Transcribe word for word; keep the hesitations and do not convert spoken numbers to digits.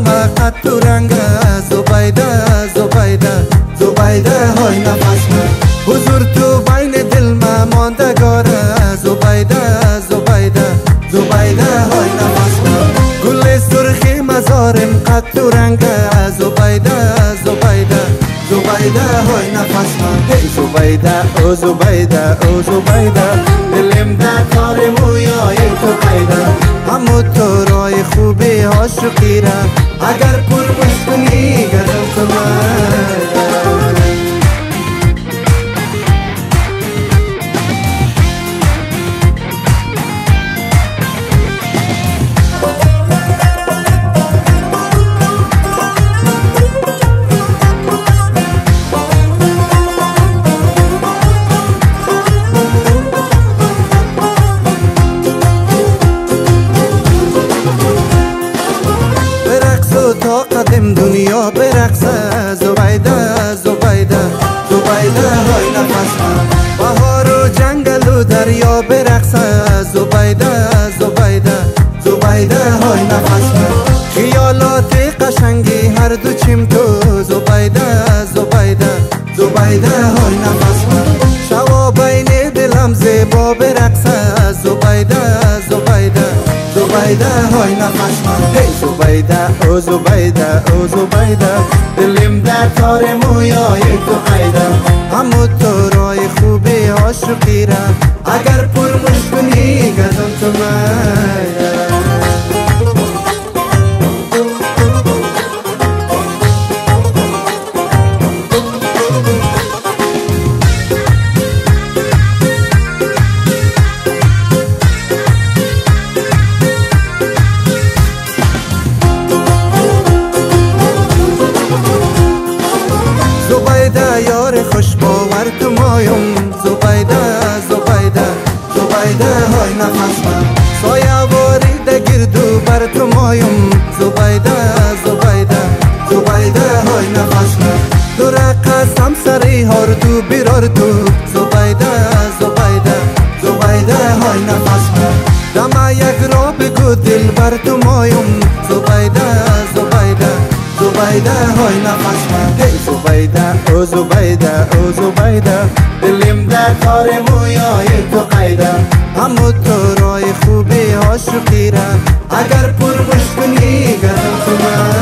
قد تو رنگ زبیده زبیده زبیده های نفس من حضور تو بین دل ما ماندگاره زبیده زبیده زبیده های نفس من گل سرخی مزارم قد تو رنگ زبیده زبیده زبیده های نفس من هی زبیده او زبیده او زبیده دلم در کار مویای تو پیدا همو تو رای خوبی عاشقی را اگر پرمش کنی گردم کمر تا قدم دنیا برقصه زبیده زبیده زبیده های نفس من بهار و جنگل و دریا برقصه زبیده زبیده زبیده های نفس من خیالات قشنگی هر دو چیم تو زبیده زبیده زبیده های نفس من شوا بین دلم زیبا برقصه زبیده زبیده زبیده های نفس من هی زبیده او زبیده او زبیده دلم در تار مویای تو قیده همو تو رای خوبی عاشقی را اگر پرمش کنی گردم تو مایه زبیده یار خوش باور تو مایم زبیده زبیده زبیده های نفس من سایه وارید گردو بر تو مایم زبیده زبیده زبیده های نفس من دو رقصم سری هار تو بیرار تو زبیده زبیده زبیده های نفس من دم یک را بگو دل بر تو مایم زبیده زبیده زبیده های نفس من هی زبیده او زبیده او زبیده دلم در کار مویای تو قیده همو تو رای خوبی عاشقی را اگر پرمش کنی گردم تو من